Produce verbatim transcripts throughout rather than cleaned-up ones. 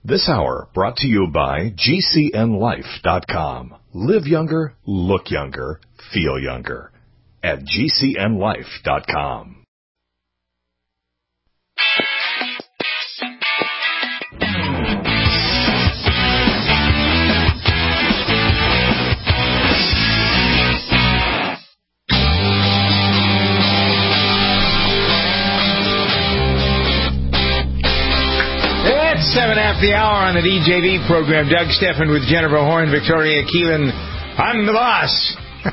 This hour brought to you by G C N life dot com. Live younger, look younger, feel younger at G C N life dot com. Seven after the hour on the D J V program. Doug Steffen with Jennifer Horn, Victoria Keelan. I'm the boss.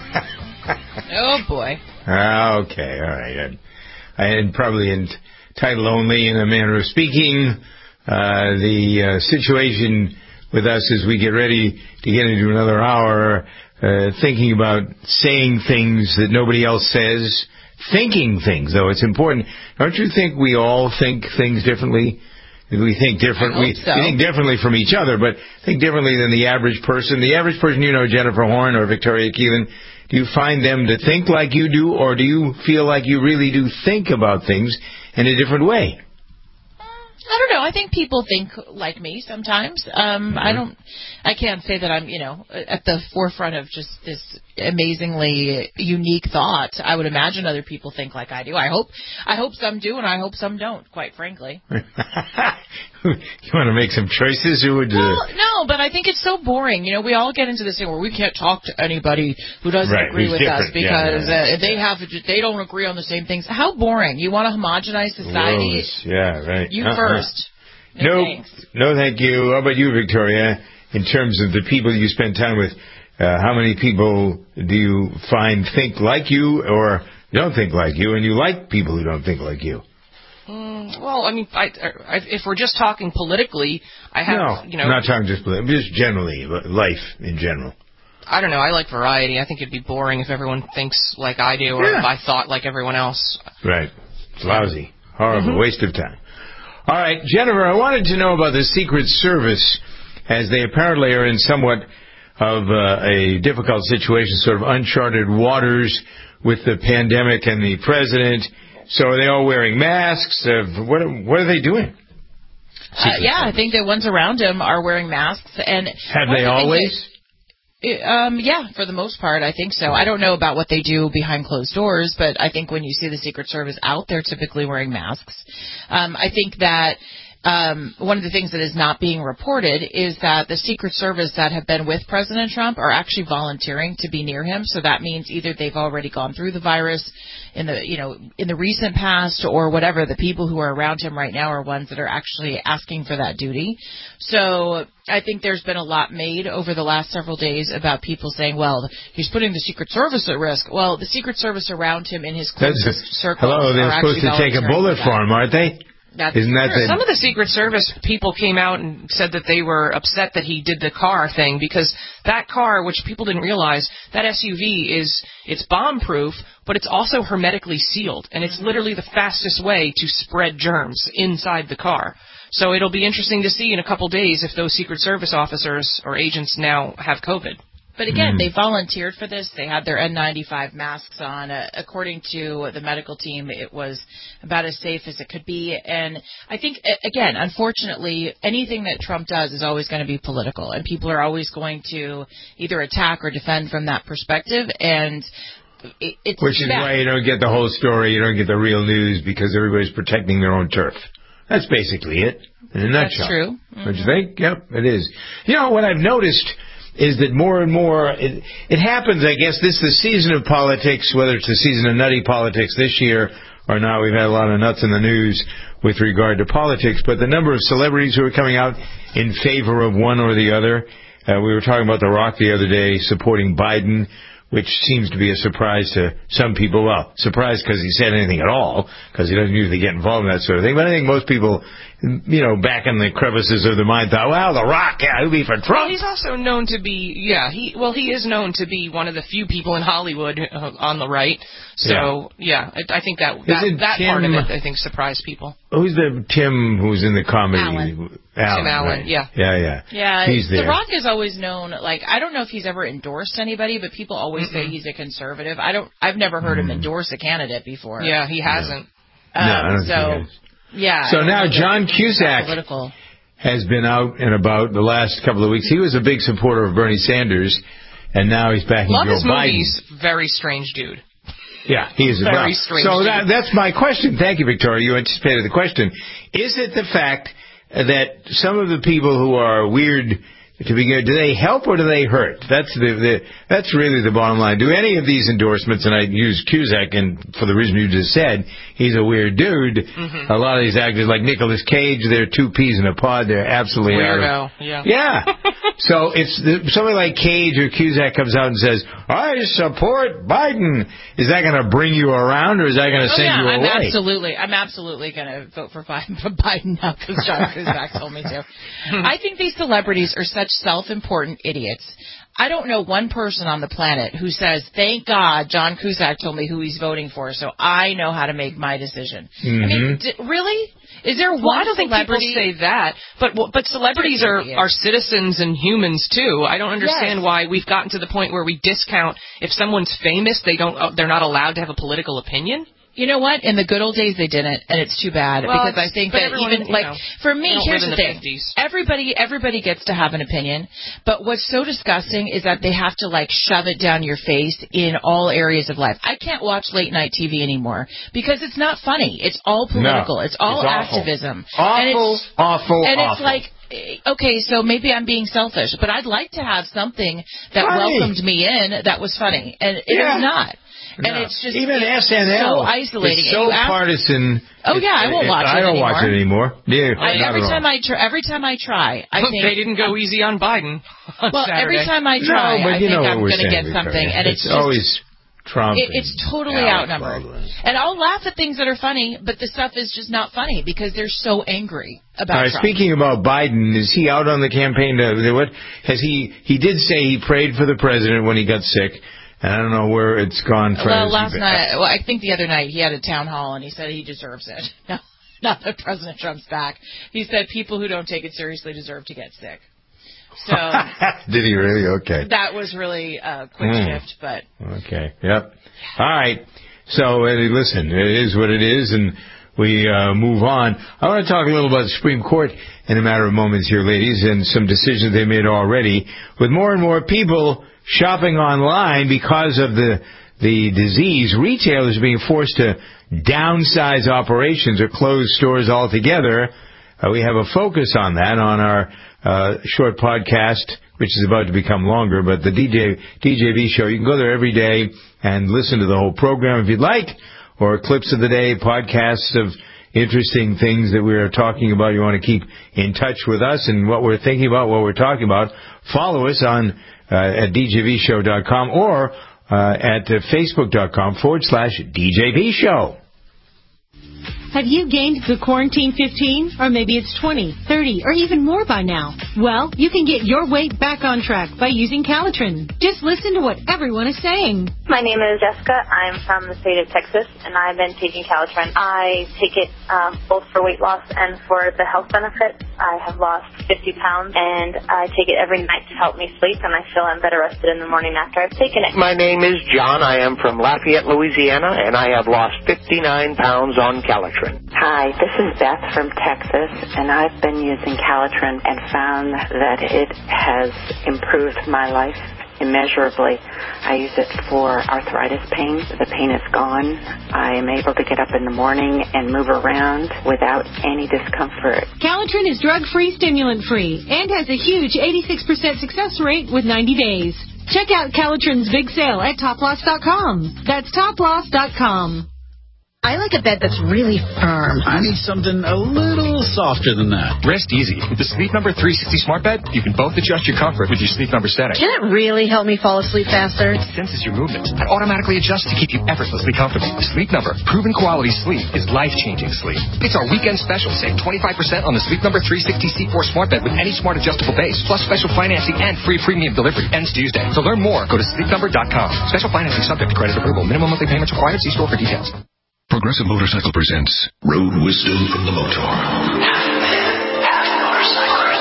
Oh, boy. Okay, all right. I, I had probably entitled only in a manner of speaking. Uh, the uh, situation with us as we get ready to get into another hour, uh, thinking about saying things that nobody else says. Thinking things, though, it's important. Don't you think we all think things differently? We think different. We, so. we think differently from each other, but think differently than the average person. The average person, you know, Jennifer Horn or Victoria Keelan, do you find them to think like you do, or do you feel like you really do think about things in a different way? I don't know. I think people think like me sometimes. Um, mm-hmm. I don't. I can't say that I'm, you know, at the forefront of just this amazingly unique thought. I would imagine other people think like I do. I hope. I hope some do, and I hope some don't. Quite frankly. You want to make some choices? Who would? Uh... Well, no, but I think it's so boring. You know, we all get into this thing where we can't talk to anybody who doesn't right, agree with different. us because yeah, yeah, uh, they have they don't agree on the same things. How boring! You want to homogenize society? Gross. Yeah, right. You uh-uh. first. No, no, no, thank you. How about you, Victoria? In terms of the people you spend time with, uh, how many people do you find think like you or don't think like you, and you like people who don't think like you? Mm, well, I mean, I, I, if we're just talking politically, I have, no, you know... I'm not talking just politically, just generally, life in general. I don't know. I like variety. I think it'd be boring if everyone thinks like I do or yeah. if I thought like everyone else. Right. It's lousy. Horrible. Mm-hmm. Waste of time. All right, Jennifer, I wanted to know about the Secret Service, as they apparently are in somewhat of uh, a difficult situation, sort of uncharted waters with the pandemic and the president. So are they all wearing masks? Uh, what, what are they doing? Uh, yeah, I think the ones around him are wearing masks. And have they always? That, um, yeah, for the most part, I think so. I don't know about what they do behind closed doors, but I think when you see the Secret Service out, they're typically wearing masks. Um, I think that um, one of the things that is not being reported is that the Secret Service that have been with President Trump are actually volunteering to be near him. So that means either they've already gone through the virus in the, you know, in the recent past or whatever. The people who are around him right now are ones that are actually asking for that duty. So I think there's been a lot made over the last several days about people saying, well, he's putting the Secret Service at risk. Well, the Secret Service around him in his closest circle. Hello, they're supposed to take a bullet for him, aren't they? That's Isn't that the... Some of the Secret Service people came out and said that they were upset that he did the car thing because that car, which people didn't realize, that S U V is it's bomb-proof, but it's also hermetically sealed, and it's literally the fastest way to spread germs inside the car. So it'll be interesting to see in a couple days if those Secret Service officers or agents now have COVID. But again, mm. they volunteered for this. They had their N ninety-five masks on. Uh, according to the medical team, it was about as safe as it could be. And I think, again, unfortunately, anything that Trump does is always going to be political. And people are always going to either attack or defend from that perspective. And it, it's Which is bad. why you don't get the whole story. You don't get the real news because everybody's protecting their own turf. That's basically it in a nutshell. That's true. Mm-hmm. Don't you think? Yep, it is. You know, what I've noticed is that more and more, it, it happens, I guess, this is the season of politics, whether it's the season of nutty politics this year or not. We've had a lot of nuts in the news with regard to politics, but the number of celebrities who are coming out in favor of one or the other. Uh, we were talking about The Rock the other day supporting Biden, which seems to be a surprise to some people. Well, surprise because he said anything at all, because he doesn't usually get involved in that sort of thing. But I think most people, you know, back in the crevices of their mind thought, well, The Rock, yeah, he'll be for Trump. Well, he's also known to be, yeah, he well, he is known to be one of the few people in Hollywood uh, on the right. So, yeah, yeah I, I think that that, that Tim, part of it, I think, surprised people. Who's the Tim who's in the comedy? Alan. Alan, Tim Allen, right. yeah. Yeah, yeah. Yeah, he's there. The Rock is always known, like, I don't know if he's ever endorsed anybody, but people always mm-hmm. say he's a conservative. I don't, I've never heard mm-hmm. him endorse a candidate before. Yeah, he hasn't. No, Um, no I don't so, think he has. yeah. So now John Cusack political. has been out and about the last couple of weeks. He was a big supporter of Bernie Sanders, and now he's backing Love Joe his Biden. Movies. Very strange dude. Yeah, he is. Very well. strange. So that, that's my question. Thank you, Victoria. You anticipated the question. Is it the fact that some of the people who are weird to begin, do they help or do they hurt? That's the, the that's really the bottom line. Do any of these endorsements, and I use Cusack, and for the reason you just said, he's a weird dude. Mm-hmm. A lot of these actors, like Nicolas Cage, they're two peas in a pod. They're absolutely weirdo. Out of, yeah. Yeah. So it's the, somebody like Cage or Cusack comes out and says, "I support Biden." Is that going to bring you around, or is that going to oh, send yeah, you I'm away? Absolutely, I'm absolutely going to vote for Biden, for Biden now because John Cusack told me to. I think these celebrities are such self-important idiots. I don't know one person on the planet who says, "Thank God John Cusack told me who he's voting for, so I know how to make my decision." Mm-hmm. I mean, d- really? Is there one well, I don't think people celebrity? say that, but but celebrities are, are citizens and humans too. I don't understand Yes. why we've gotten to the point where we discount if someone's famous, they don't they're not allowed to have a political opinion. You know what? In the good old days, they didn't, and it's too bad well, because I think but that everyone, even like know, for me, here's the, the thing: fifties. everybody, everybody gets to have an opinion, but what's so disgusting is that they have to like shove it down your face in all areas of life. I can't watch late night T V anymore because it's not funny. It's all political. No, it's all it's awful. activism. Awful, and it's, awful, and awful. it's like. Okay, so maybe I'm being selfish, but I'd like to have something that funny. welcomed me in that was funny, and it yeah. is not. No. And it's just even it's S N L. so isolating. It's so ask, partisan. Oh yeah, I won't watch it, it I don't anymore. watch it anymore. Yeah, I, every not time I try, every time I try, I think they didn't go easy on Biden. On well, Saturday. every time I try, no, but I you think know I'm going to get something, and it's, it's just, always Trump. It, it's totally Alex outnumbered. Baldwin. And I'll laugh at things that are funny, but the stuff is just not funny because they're so angry about All right, Trump. speaking about Biden, is he out on the campaign? To, what has he? He did say he prayed for the president when he got sick. And I don't know where it's gone. Well, last night, well, I think the other night he had a town hall and he said he deserves it. No, not that President Trump's back. He said people who don't take it seriously deserve to get sick. So did he really? Okay. That was really a quick mm. shift, but okay. Yep. All right. So uh, listen, it is what it is, and we uh, move on. I want to talk a little about the Supreme Court in a matter of moments here, ladies, and some decisions they made already. With more and more people shopping online because of the the disease, retailers are being forced to downsize operations or close stores altogether. Uh, we have a focus on that on our uh, short podcast, which is about to become longer, but the D J D J V show, you can go there every day and listen to the whole program if you'd like, or clips of the day, podcasts of interesting things that we're talking about. You want to keep in touch with us and what we're thinking about, what we're talking about. Follow us on uh, at d j v show dot com or uh, at uh, facebook.com forward slash DJV show. Have you gained the quarantine fifteen? Or maybe it's twenty, thirty, or even more by now? Well, you can get your weight back on track by using Calitrin. Just listen to what everyone is saying. My name is Jessica. I'm from the state of Texas, and I've been taking Calitrin. I take it um, both for weight loss and for the health benefits. I have lost fifty pounds, and I take it every night to help me sleep, and I feel I'm better rested in the morning after I've taken it. My name is John. I am from Lafayette, Louisiana, and I have lost fifty-nine pounds on Calitrin. Hi, this is Beth from Texas, and I've been using Calitrin and found that it has improved my life immeasurably. I use it for arthritis pain. The pain is gone. I am able to get up in the morning and move around without any discomfort. Calitrin is drug-free, stimulant-free, and has a huge eighty-six percent success rate with ninety days. Check out Calitrin's big sale at top loss dot com. That's top loss dot com. I like a bed that's really firm. I need something a little softer than that. Rest easy. With the Sleep Number three sixty Smart Bed, you can both adjust your comfort with your Sleep Number setting. Can it really help me fall asleep faster? It senses your movement and automatically adjusts to keep you effortlessly comfortable. Sleep Number, proven quality sleep is life-changing sleep. It's our weekend special. Save twenty-five percent on the Sleep Number three sixty C four Smart Bed with any smart adjustable base, plus special financing and free premium delivery. Ends Tuesday. To learn more, go to sleep number dot com. Special financing subject to credit approval. Minimum monthly payments required. See store for details. Progressive Motorcycle presents Road Wisdom from the Motor. Half man, half motorcycle.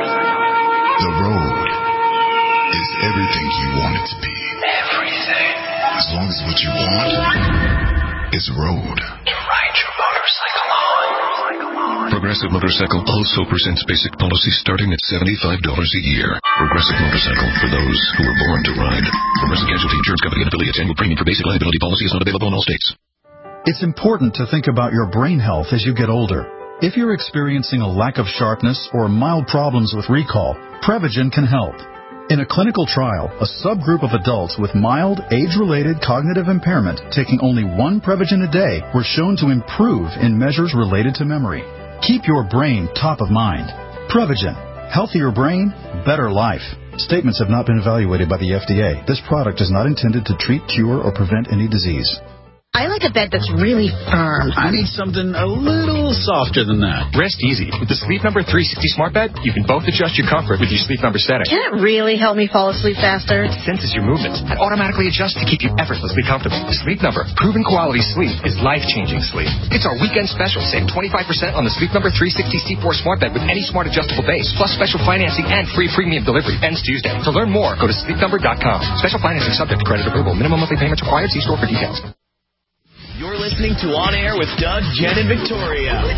The road is everything you want it to be. Everything. As long as what you want is road. To ride your motorcycle on. Progressive Motorcycle also presents basic policy starting at seventy-five dollars a year. Progressive Motorcycle, for those who were born to ride. Progressive Casualty Insurance Company and affiliates. Annual premium for basic liability policy is not available in all states. It's important to think about your brain health as you get older. If you're experiencing a lack of sharpness or mild problems with recall, Prevagen can help. In a clinical trial, a subgroup of adults with mild, age-related cognitive impairment taking only one Prevagen a day were shown to improve in measures related to memory. Keep your brain top of mind. Prevagen. Healthier brain, better life. Statements have not been evaluated by the F D A. This product is not intended to treat, cure, or prevent any disease. I like a bed that's really firm. I need something a little softer than that. Rest easy. With the Sleep Number three sixty Smart Bed, you can both adjust your comfort with your Sleep Number setting. Can it really help me fall asleep faster? It senses your movements and automatically adjusts to keep you effortlessly comfortable. Sleep Number, proven quality sleep is life-changing sleep. It's our weekend special. Save twenty-five percent on the Sleep Number three sixty C four Smart Bed with any smart adjustable base, plus special financing and free premium delivery. Ends Tuesday. To learn more, go to sleep number dot com. Special financing subject to credit approval. Minimum monthly payments required. See store for details. You're listening to On Air with Doug, Jen, and Victoria. All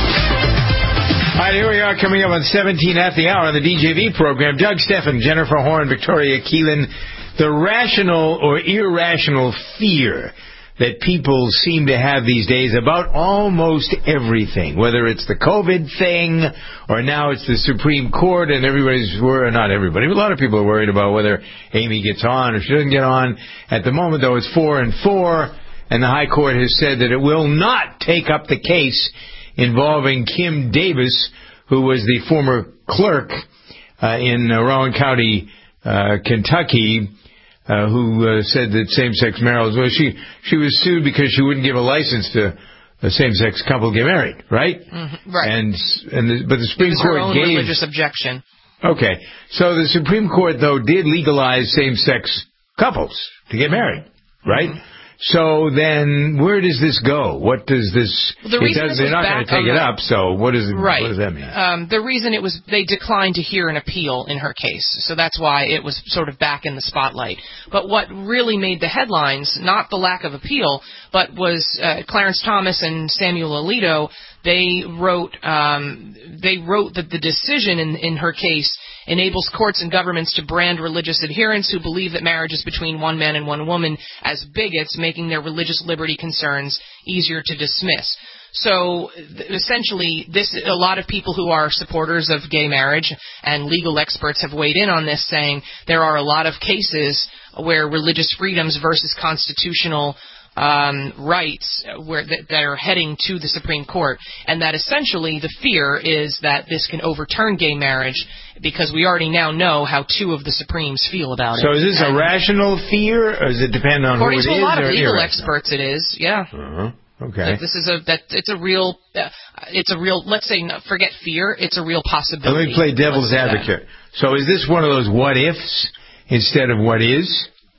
right, here we are coming up on seventeen at the hour on the D J V program. Doug Steffen, Jennifer Horn, Victoria Keelan. The rational or irrational fear that people seem to have these days about almost everything, whether it's the COVID thing or now it's the Supreme Court, and everybody's worried, not everybody, but a lot of people are worried about whether Amy gets on or she doesn't get on. At the moment, though, it's four and four. And the High Court has said that it will not take up the case involving Kim Davis, who was the former clerk uh, in uh, Rowan County, uh, Kentucky, uh, who uh, said that same-sex marriage. Well, she she was sued because she wouldn't give a license to a same-sex couple get married, right? Mm-hmm, right. And and the, but the Supreme it was Court her own gave religious objection. Okay, so the Supreme Court though did legalize same-sex couples to get married, right? Mm-hmm. So then, where does this go? What does this? Well, the reason it does, this they're not going to take it the, up. So what does it? Right. What does that mean? Um, the reason it was they declined to hear an appeal in her case, so that's why it was sort of back in the spotlight. But what really made the headlines, not the lack of appeal, but was uh, Clarence Thomas and Samuel Alito. They wrote um, they wrote that the decision in in her case enables courts and governments to brand religious adherents who believe that marriage is between one man and one woman as bigots, making their religious liberty concerns easier to dismiss. So essentially, this a lot of people who are supporters of gay marriage and legal experts have weighed in on this, saying there are a lot of cases where religious freedoms versus constitutional Um, rights where that, that are heading to the Supreme Court, and that essentially the fear is that this can overturn gay marriage because we already now know how two of the Supremes feel about so it. So is this and a rational fear, or does it depend on who it is? According to a lot of legal irrational? experts, it is. Yeah. Uh-huh. Okay. That this is a that it's a real uh, it's a real let's say forget fear. It's a real possibility. Let me play devil's advocate. That. So is this one of those what ifs instead of what is?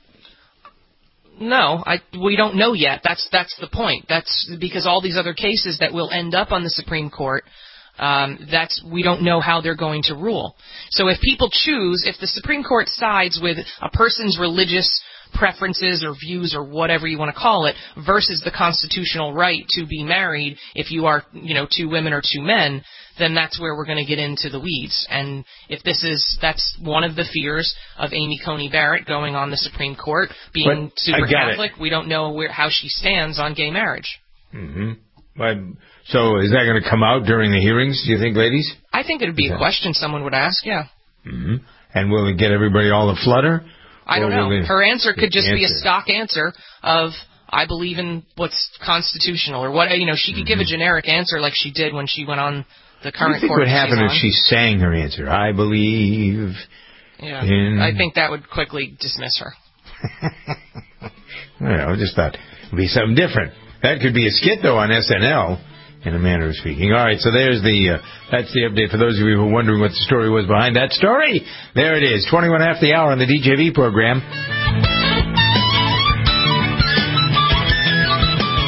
No, I, we don't know yet. That's that's the point. That's because all these other cases that will end up on the Supreme Court, um, that's we don't know how they're going to rule. So if people choose, if the Supreme Court sides with a person's religious preferences or views or whatever you want to call it versus the constitutional right to be married if you are, you know, two women or two men, then that's where we're going to get into the weeds. And if this is, that's one of the fears of Amy Coney Barrett going on the Supreme Court, being but super Catholic. It. We don't know where, how she stands on gay marriage. Mm-hmm. But, so is that going to come out during the hearings, do you think, ladies? I think it would be yeah. a question someone would ask, yeah. Mm-hmm. And will it get everybody all aflutter? I don't know. Her answer could just answer. be a stock answer of, I believe in what's constitutional, or what, you know, she could mm-hmm. give a generic answer like she did when she went on the current what do you think court would happen if on. she sang her answer? I believe yeah, in... I think that would quickly dismiss her. I don't know, I just thought it would be something different. That could be a skit, though, on S N L, in a manner of speaking. All right, so there's the, uh, that's the update for those of you who are wondering what the story was behind that story. There it is, twenty-one after the hour on the D J V program.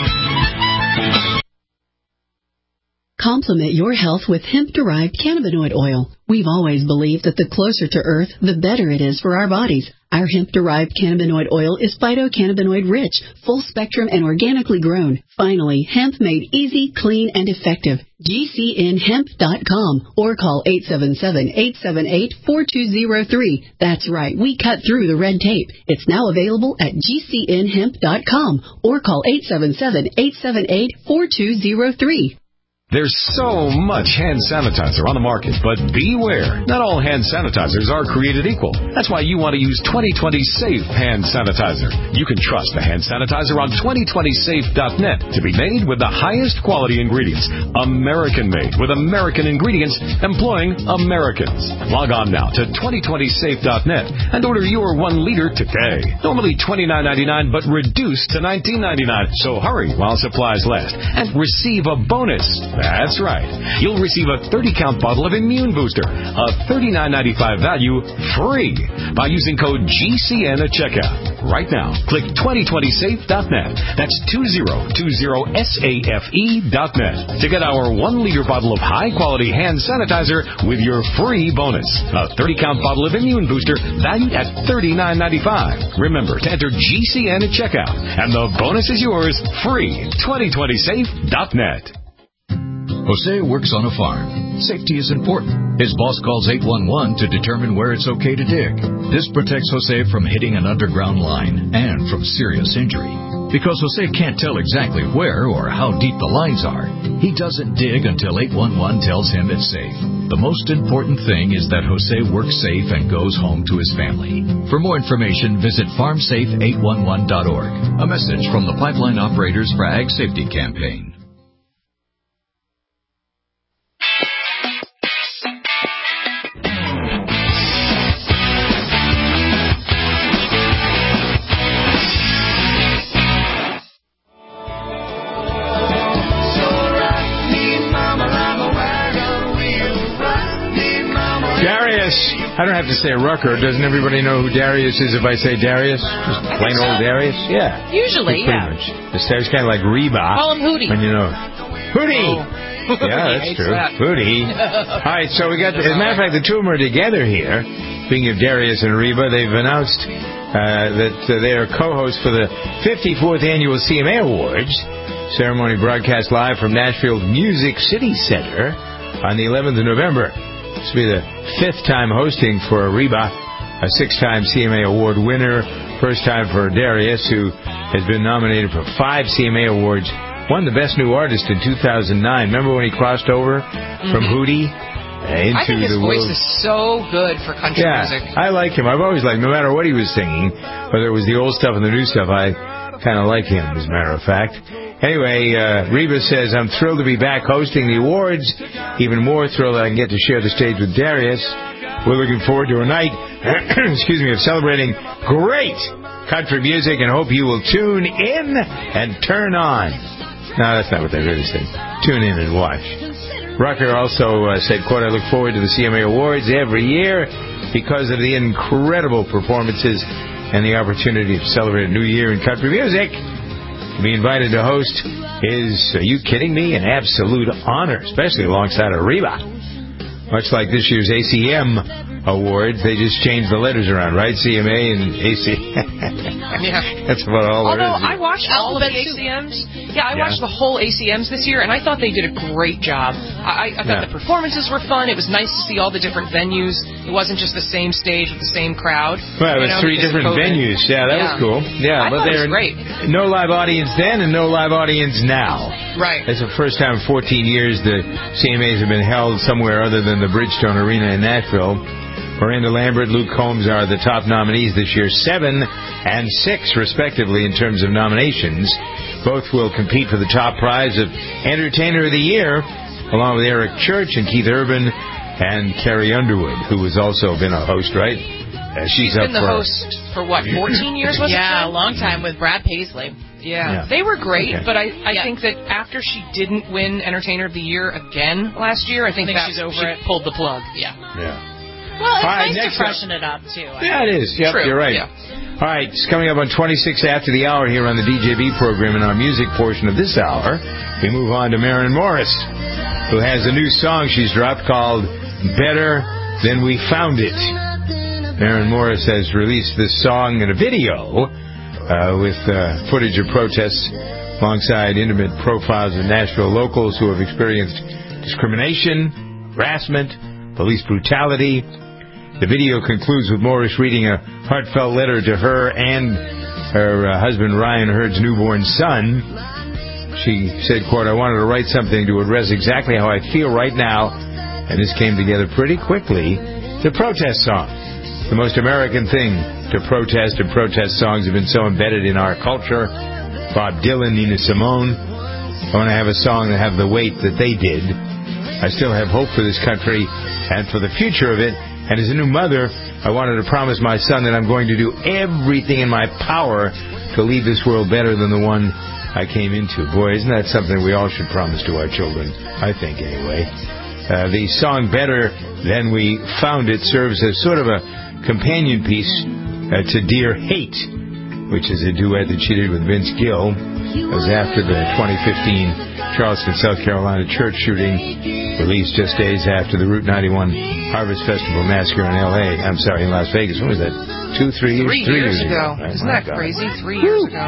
Complement your health with hemp-derived cannabinoid oil. We've always believed that the closer to Earth, the better it is for our bodies. Our hemp-derived cannabinoid oil is phytocannabinoid-rich, full-spectrum, and organically grown. Finally, hemp made easy, clean, and effective. G C N hemp dot com or call eight seven seven, eight seven eight, four two zero three. That's right, we cut through the red tape. It's now available at G C N hemp dot com or call eight seven seven, eight seven eight, four two zero three. There's so much hand sanitizer on the market, but beware. Not all hand sanitizers are created equal. That's why you want to use twenty twenty Safe Hand Sanitizer. You can trust the hand sanitizer on twenty twenty safe dot net to be made with the highest quality ingredients. American-made with American ingredients employing Americans. Log on now to twenty twenty safe dot net and order your one liter today. Normally twenty-nine ninety-nine, but reduced to nineteen ninety-nine. So hurry while supplies last and receive a bonus. That's right. You'll receive a thirty count bottle of Immune Booster, a thirty-nine ninety-five value, free by using code G C N at checkout. Right now, click twenty twenty safe dot net. That's two zero two zero safe dot net to get our one liter bottle of high-quality hand sanitizer with your free bonus. A thirty count bottle of Immune Booster valued at thirty-nine ninety-five. Remember to enter G C N at checkout, and the bonus is yours free. twenty twenty safe dot net. Jose works on a farm. Safety is important. His boss calls eight one one to determine where it's okay to dig. This protects Jose from hitting an underground line and from serious injury. Because Jose can't tell exactly where or how deep the lines are, he doesn't dig until eight one one tells him it's safe. The most important thing is that Jose works safe and goes home to his family. For more information, visit farm safe eight one one dot org. A message from the Pipeline Operators for Ag Safety Campaign. I don't have to say Rucker. Doesn't everybody know who Darius is if I say Darius? Just plain so. old Darius? Yeah. Usually, pretty yeah. Much. This guy's kind of like Reba. Call him Hootie. When you know. Hootie! Oh. Yeah, that's true. That. Hootie. All right, so we got, as a matter of fact, the two of them are together here. Speaking of Darius and Reba, they've announced uh, that uh, they are co-hosts for the fifty-fourth Annual C M A Awards. Ceremony broadcast live from Nashville's Music City Center on the eleventh of November. This will be the fifth time hosting for Reba, a six-time C M A Award winner. First time for Darius, who has been nominated for five C M A Awards. Won the Best New Artist in two thousand nine. Remember when he crossed over mm-hmm. from Hootie uh, into I think his the voice world? is so good for country yeah, music. I like him. I've always liked him, no matter what he was singing, whether it was the old stuff and the new stuff. I kind of like him, as a matter of fact. Anyway, uh, Reba says, I'm thrilled to be back hosting the awards. Even more thrilled that I can get to share the stage with Darius. We're looking forward to a night, excuse me, of celebrating great country music and hope you will tune in and turn on. No, that's not what they really say. Tune in and watch. Rucker also uh, said, quote, I look forward to the C M A Awards every year because of the incredible performances and the opportunity to celebrate a new year in country music. To be invited to host is, are you kidding me, an absolute honor, especially alongside of Reba. Much like this year's A C M Awards, they just changed the letters around, right? C M A and A C M. Yeah. That's about all there Although is. I watched all of the A C Ms. Yeah, I yeah. watched the whole A C Ms this year, and I thought they did a great job. I, I thought yeah. the performances were fun. It was nice to see all the different venues. It wasn't just the same stage with the same crowd. Well, it was know, three different venues. Yeah, that yeah. was cool. Yeah, I but thought there it was great. No live audience then and no live audience now. Right. It's the first time in fourteen years the C M As have been held somewhere other than the Bridgestone Arena in Nashville. Miranda Lambert, Luke Combs are the top nominees this year, seven and six, respectively, in terms of nominations. Both will compete for the top prize of Entertainer of the Year, along with Eric Church and Keith Urban and Carrie Underwood, who has also been a host, right? Uh, she's, she's up been the for, host for, what, fourteen years, was yeah, it? Yeah, a long time with Brad Paisley. Yeah. Yeah. They were great, okay. but I, I yeah. think that after she didn't win Entertainer of the Year again last year, I think, I think that she's over she it. pulled the plug. Yeah. Yeah. Well, it's right, nice to freshen up. it up, too. I yeah, it is. Yep, True. You're right. Yeah. All right, it's coming up on twenty-six after the hour here on the D J B program in our music portion of this hour. We move on to Maren Morris, who has a new song she's dropped called Better Then We Found It. Maren Morris has released this song in a video uh, with uh, footage of protests alongside intimate profiles of Nashville locals who have experienced discrimination, harassment, police brutality. The video concludes with Morris reading a heartfelt letter to her and her uh, husband Ryan Hurd's newborn son. She said, quote, I wanted to write something to address exactly how I feel right now, and this came together pretty quickly. The protest song. The most American thing to protest, and protest songs have been so embedded in our culture. Bob Dylan, Nina Simone. I want to have a song that have the weight that they did. I still have hope for this country and for the future of it. And as a new mother, I wanted to promise my son that I'm going to do everything in my power to leave this world better than the one I came into. Boy, isn't that something we all should promise to our children? I think, anyway. Uh, the song Better Than We Found It serves as sort of a companion piece uh, to Dear Hate, which is a duet that she did with Vince Gill. It was after the twenty fifteen Charleston, South Carolina church shooting, released just days after the Route ninety-one Harvest Festival massacre in L A I'm sorry, in Las Vegas. When was that? Two, three years? Three, three years, years ago. ago. Oh, Isn't that God. crazy? Three years Woo. ago.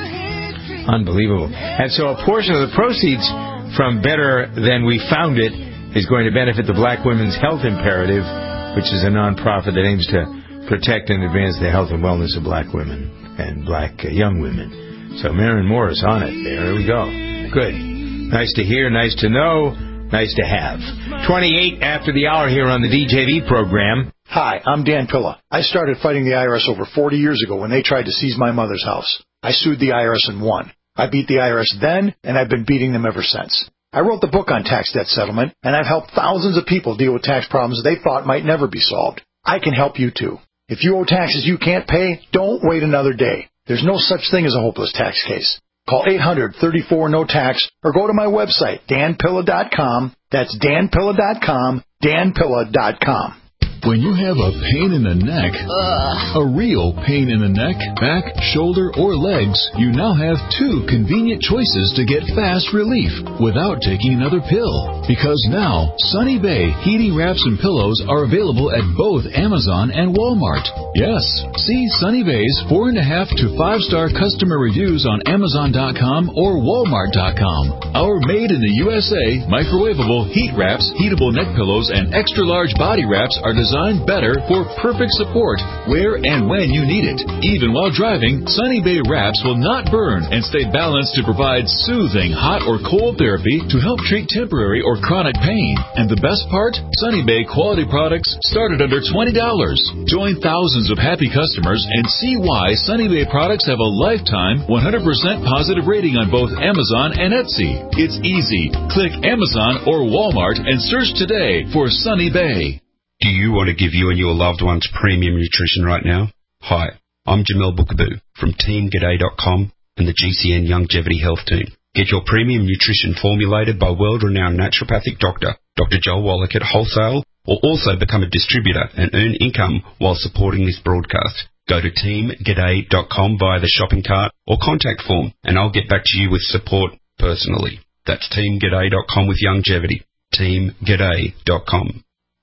Unbelievable. And so a portion of the proceeds from Better Than We Found It is going to benefit the Black Women's Health Imperative, which is a nonprofit that aims to protect and advance the health and wellness of black women and black uh, young women. So Maren Morris on it. There we go. Good. Nice to hear, nice to know, nice to have. twenty-eight after the hour here on the D J V program. Hi, I'm Dan Pilla. I started fighting the I R S over forty years ago when they tried to seize my mother's house. I sued the I R S and won. I beat the I R S then, and I've been beating them ever since. I wrote the book on tax debt settlement, and I've helped thousands of people deal with tax problems they thought might never be solved. I can help you, too. If you owe taxes you can't pay, don't wait another day. There's no such thing as a hopeless tax case. Call eight hundred, thirty-four, no tax or go to my website, dan pilla dot com. That's dan pilla dot com, dan pilla dot com. When you have a pain in the neck, Ugh. a real pain in the neck, back, shoulder, or legs, you now have two convenient choices to get fast relief without taking another pill. Because now, Sunny Bay heating wraps and pillows are available at both Amazon and Walmart. Yes, see Sunny Bay's four and a half to five star customer reviews on Amazon dot com or Walmart dot com. Our made in the U S A microwavable heat wraps, heatable neck pillows, and extra large body wraps are designed better for perfect support where and when you need it. Even while driving, Sunny Bay wraps will not burn and stay balanced to provide soothing hot or cold therapy to help treat temporary or chronic pain. And the best part? Sunny Bay quality products start at under twenty dollars. Join thousands of happy customers and see why Sunny Bay products have a lifetime one hundred percent positive rating on both Amazon and Etsy. It's easy. Click Amazon or Walmart and search today for Sunny Bay. Do you want to give you and your loved ones premium nutrition right now? Hi, I'm Jamel Bookaboo from team g'day dot com and the G C N Longevity Health Team. Get your premium nutrition formulated by world-renowned naturopathic doctor, Doctor Joel Wallach at wholesale, or also become a distributor and earn income while supporting this broadcast. Go to team g'day dot com via the shopping cart or contact form, and I'll get back to you with support personally. That's team g'day dot com with longevity. team g'day dot com.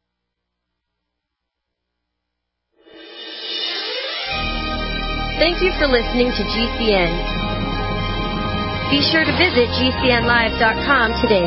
Thank you for listening to G C N. Be sure to visit G C N live dot com today.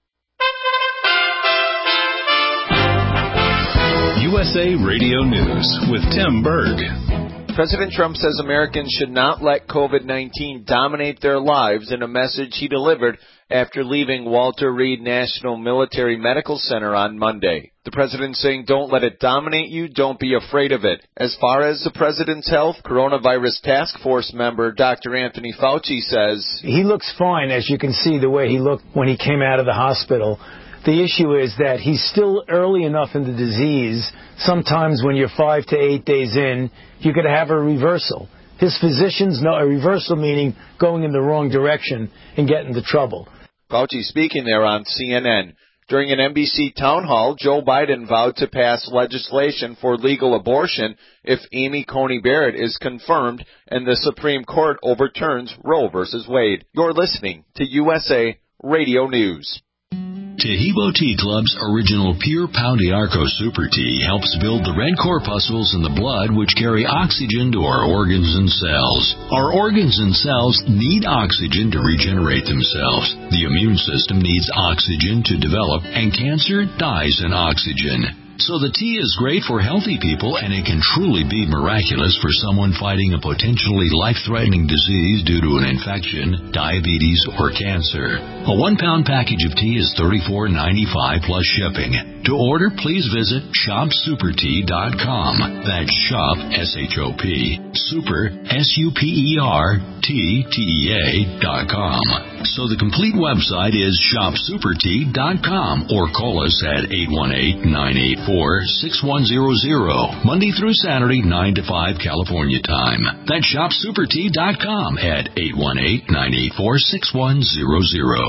U S A Radio News with Tim Berg. President Trump says Americans should not let COVID nineteen dominate their lives in a message he delivered after leaving Walter Reed National Military Medical Center on Monday. The president saying, don't let it dominate you, don't be afraid of it. As far as the president's health, coronavirus task force member Doctor Anthony Fauci says, he looks fine, as you can see the way he looked when he came out of the hospital. The issue is that he's still early enough in the disease. Sometimes when you're five to eight days in, you could have a reversal. His physicians know a reversal meaning going in the wrong direction and getting into trouble. Fauci speaking there on C N N. During an N B C town hall, Joe Biden vowed to pass legislation for legal abortion if Amy Coney Barrett is confirmed and the Supreme Court overturns Roe versus Wade. You're listening to U S A Radio News. Tahibo Tea Club's original Pure Pau d'Arco Super Tea helps build the red corpuscles in the blood which carry oxygen to our organs and cells. Our organs and cells need oxygen to regenerate themselves. The immune system needs oxygen to develop, and cancer dies in oxygen. So the tea is great for healthy people, and it can truly be miraculous for someone fighting a potentially life-threatening disease due to an infection, diabetes, or cancer. A one-pound package of tea is thirty-four ninety-five plus shipping. To order, please visit shop super tea dot com. That's shop, S H O P, super, S U P E R, T, T E A, dot com. So the complete website is shop super tea dot com, or call us at eight one eight, nine eight four, six one zero zero, Monday through Saturday, nine to five California time. That's shop super tea dot com at eight one eight, nine eight four, six one zero zero.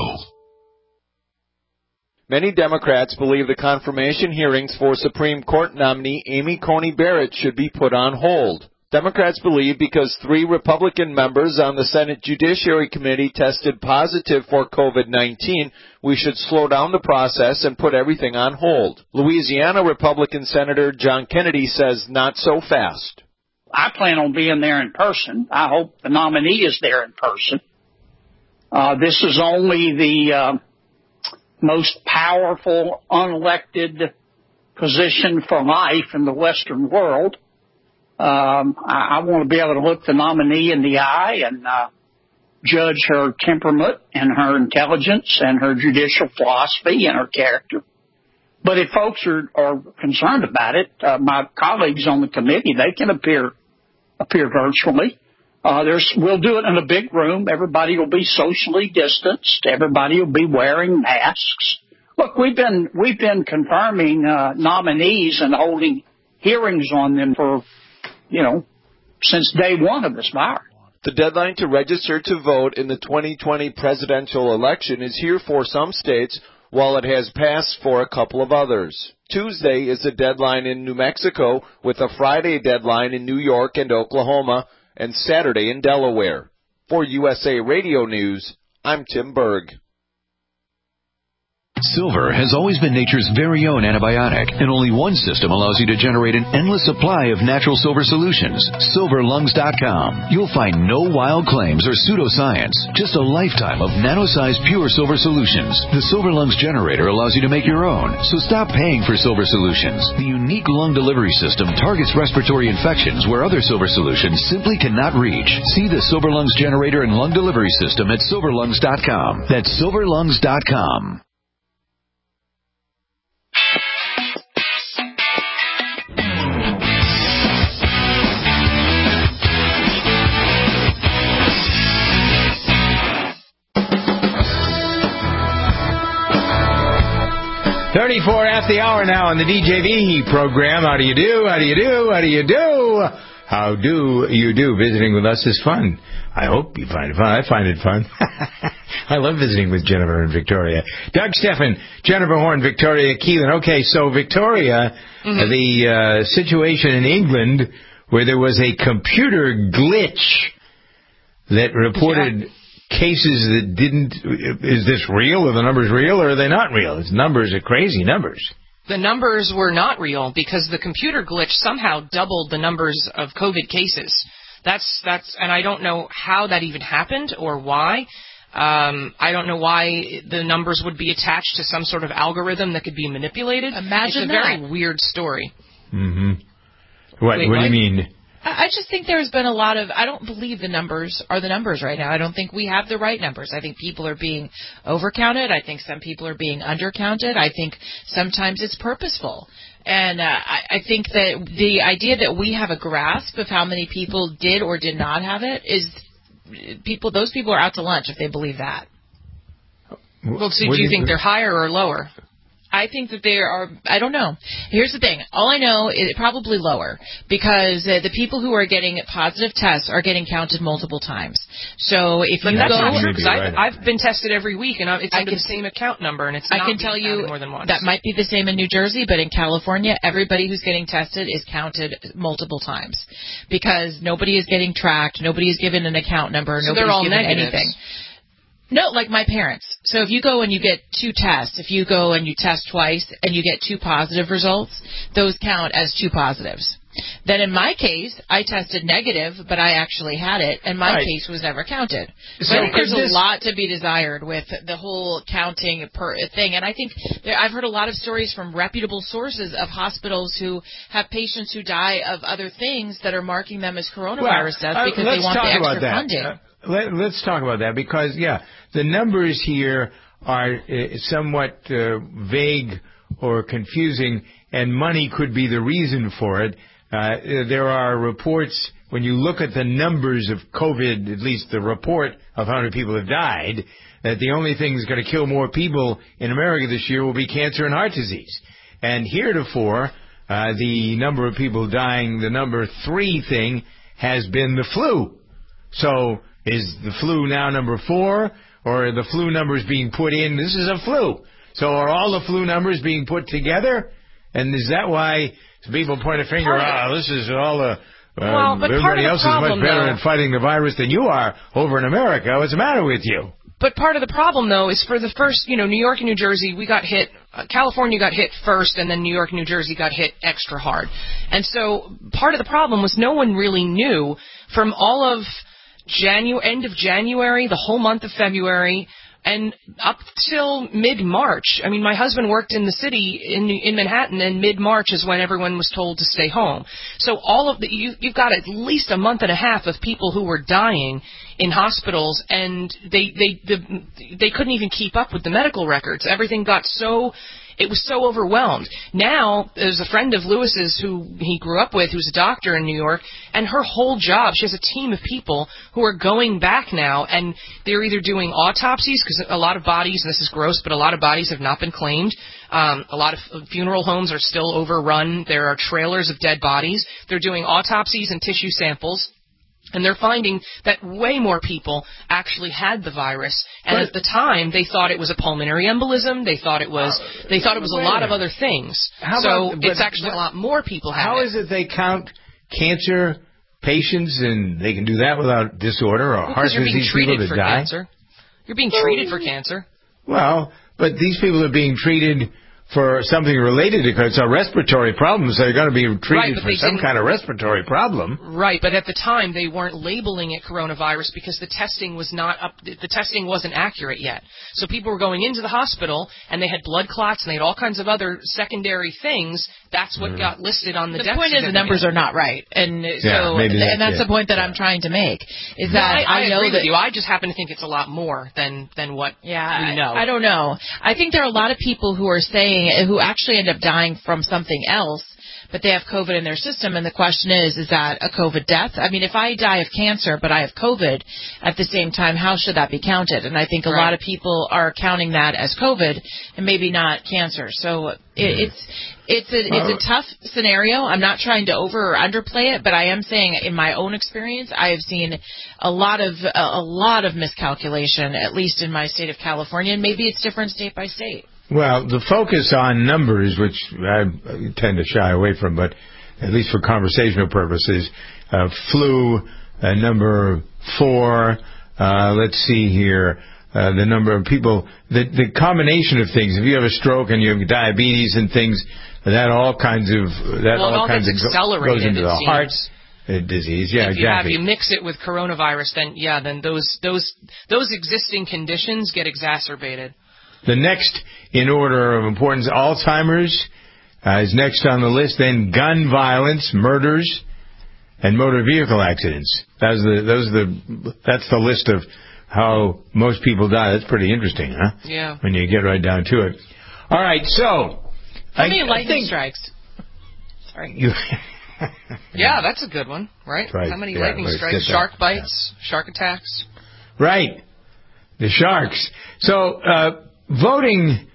Many Democrats believe the confirmation hearings for Supreme Court nominee Amy Coney Barrett should be put on hold. Democrats believe because three Republican members on the Senate Judiciary Committee tested positive for COVID nineteen, we should slow down the process and put everything on hold. Louisiana Republican Senator John Kennedy says not so fast. I plan on being there in person. I hope the nominee is there in person. Uh, this is only the uh, most powerful unelected position for life in the Western world. Um, I, I want to be able to look the nominee in the eye and uh, judge her temperament and her intelligence and her judicial philosophy and her character. But if folks are, are concerned about it, uh, my colleagues on the committee, they can appear appear virtually. Uh, there's, we'll do it in a big room. Everybody will be socially distanced. Everybody will be wearing masks. Look, we've been we've been confirming uh, nominees and holding hearings on them for, you know, since day one of this virus. The deadline to register to vote in the twenty twenty presidential election is here for some states, while it has passed for a couple of others. Tuesday is the deadline in New Mexico, with a Friday deadline in New York and Oklahoma, and Saturday in Delaware. For U S A Radio News, I'm Tim Berg. Silver has always been nature's very own antibiotic, and only one system allows you to generate an endless supply of natural silver solutions. silver lungs dot com. You'll find no wild claims or pseudoscience, just a lifetime of nano-sized pure silver solutions. The Silver Lungs generator allows you to make your own, so stop paying for silver solutions. The unique lung delivery system targets respiratory infections where other silver solutions simply cannot reach. See the Silver Lungs generator and lung delivery system at silver lungs dot com. That's silver lungs dot com. thirty-four after the hour now on the D J V program. How do you do? How do you do? How do you do? How do you do? Visiting with us is fun. I hope you find it fun. I find it fun. I love visiting with Jennifer and Victoria. Doug Steffen, Jennifer Horn, Victoria Keelan. Okay, so Victoria, mm-hmm. the uh, situation in England where there was a computer glitch that reported... Yeah. Cases that didn't, is this real? Are the numbers real or are they not real? Its numbers are crazy numbers. The numbers were not real because the computer glitch somehow doubled the numbers of COVID cases. That's, that's, and I don't know how that even happened or why. Um, I don't know why the numbers would be attached to some sort of algorithm that could be manipulated. Imagine it's a that. very weird story. Mm-hmm. What, Wait, what do you what? mean? I just think there's been a lot of, I don't believe the numbers are the numbers right now. I don't think we have the right numbers. I think people are being overcounted. I think some people are being undercounted. I think sometimes it's purposeful. And uh, I, I think that the idea that we have a grasp of how many people did or did not have it is people, those people are out to lunch if they believe that. Well, so do you think they're higher or lower? I think that there are, I don't know. Here's the thing. All I know is probably lower because uh, the people who are getting positive tests are getting counted multiple times. So if but you that's go... not true because right. I've, I've been tested every week and it's I under can, the same account number and it's I not can tell you more than once. That might be the same in New Jersey, but in California, everybody who's getting tested is counted multiple times because nobody is getting tracked. Nobody is given an account number. So Nobody's they're all given negatives. anything. No, like my parents. So if you go and you get two tests, if you go and you test twice and you get two positive results, those count as two positives. Then in my case, I tested negative, but I actually had it, and my right. case was never counted. So, So I think there's this... a lot to be desired with the whole counting per thing. And I think there, I've heard a lot of stories from reputable sources of hospitals who have patients who die of other things that are marking them as coronavirus well, deaths because uh, they want the extra that. funding. Uh, let, let's talk about that because, yeah, the numbers here are uh, somewhat uh, vague or confusing, and money could be the reason for it. Uh, there are reports, when you look at the numbers of COVID, at least the report of how many people have died, that the only thing that's going to kill more people in America this year will be cancer and heart disease. And heretofore, uh, the number of people dying, the number three thing has been the flu. So is the flu now number four, or are the flu numbers being put in? This is a flu. So are all the flu numbers being put together? And is that why people point a finger, ah, oh, this is all the, uh, well, everybody else problem, is much better though, at fighting the virus than you are over in America. What's the matter with you? But part of the problem, though, is for the first, you know, New York and New Jersey, we got hit, uh, California got hit first, and then New York and New Jersey got hit extra hard. And so part of the problem was no one really knew from all of Janu- end of January, the whole month of February, and up till mid-March. I mean, my husband worked in the city in in Manhattan, and mid-March is when everyone was told to stay home. So all of the you, you've got at least a month and a half of people who were dying in hospitals, and they they the, they couldn't even keep up with the medical records. Everything got so. It was so overwhelmed. Now, there's a friend of Lewis's who he grew up with who's a doctor in New York, and her whole job, she has a team of people who are going back now, and they're either doing autopsies, because a lot of bodies, and this is gross, but a lot of bodies have not been claimed. Um, a lot of funeral homes are still overrun. There are trailers of dead bodies. They're doing autopsies and tissue samples. And they're finding that way more people actually had the virus. And but, at the time, they thought it was a pulmonary embolism. They thought it was uh, they thought it was a lot of other things. How so about, it's actually a lot more people have How it. is it they count cancer patients, and they can do that without disorder or well, heart disease people that for die? Cancer. You're being treated for cancer. Well, but these people are being treated for something related to it's a respiratory problem, so they're going to be treated right, for some didn't... kind of respiratory problem. Right, but at the time they weren't labeling it coronavirus because the testing was not up. The testing wasn't accurate yet. So people were going into the hospital and they had blood clots and they had all kinds of other secondary things. That's what mm. got listed on the. The death point is the numbers are not right, and yeah, so maybe that, and that's yeah. the point that I'm trying to make is no, that I, I, I know agree that with you. I just happen to think it's a lot more than than what yeah, we know. I, I don't know. I think there are a lot of people who are saying who actually end up dying from something else, but they have COVID in their system, and the question is, is that a COVID death? I mean, if I die of cancer, but I have COVID at the same time, how should that be counted? And I think a right. lot of people are counting that as COVID and maybe not cancer. So it, it's it's a it's a tough scenario. I'm not trying to over or underplay it, but I am saying in my own experience, I have seen a lot of a, a lot of miscalculation, at least in my state of California, and maybe it's different state by state. Well, the focus on numbers, which I tend to shy away from, but at least for conversational purposes, uh, flu, uh, number four, uh, let's see here, uh, the number of people, the, the combination of things, if you have a stroke and you have diabetes and things, that all kinds of, that well, all, all kinds of goes into the seems. heart uh, disease. Yeah, if exactly. you have, you mix it with coronavirus, then yeah, then those, those, those existing conditions get exacerbated. The next in order of importance, Alzheimer's uh, is next on the list. Then gun violence, murders, and motor vehicle accidents. That's the those are the that's the list of how most people die. That's pretty interesting, huh? Yeah. When you get right down to it. All right, so how I, many lightning I think, strikes? Sorry. You, yeah, that's a good one, right? right. How many yeah, lightning strikes? Shark bites, yeah. Shark attacks. Right. The sharks. So. Uh, Voting